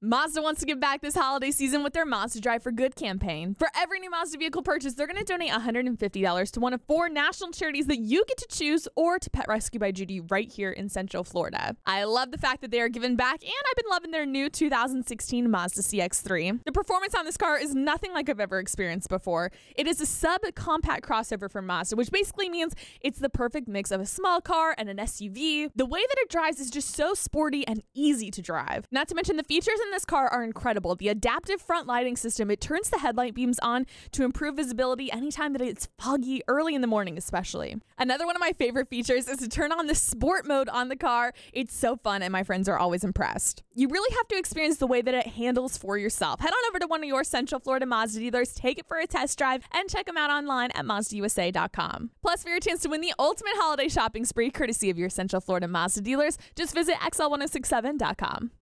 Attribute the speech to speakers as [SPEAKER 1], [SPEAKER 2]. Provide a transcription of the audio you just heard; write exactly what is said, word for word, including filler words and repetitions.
[SPEAKER 1] Mazda wants to give back this holiday season with their Mazda Drive for Good campaign. For every new Mazda vehicle purchase, they're going to donate one hundred fifty dollars to one of four national charities that you get to choose, or to Pet Rescue by Judy right here in Central Florida. I love the fact that they are giving back, and I've been loving their new two thousand sixteen Mazda C X three. The performance on this car is nothing like I've ever experienced before. It is a sub-compact crossover from Mazda, which basically means it's the perfect mix of a small car and an S U V. The way that it drives is just so sporty and easy to drive. Not to mention the features in this car are incredible. The adaptive front lighting system, it turns the headlight beams on to improve visibility anytime that it's foggy, early in the morning especially. Another one of my favorite features is to turn on the sport mode on the car. It's so fun and my friends are always impressed. You really have to experience the way that it handles for yourself. Head on over to one of your Central Florida Mazda dealers, take it for a test drive, and check them out online at Mazda U S A dot com. Plus, for your chance to win the ultimate holiday shopping spree courtesy of your Central Florida Mazda dealers, just visit X L ten sixty-seven dot com.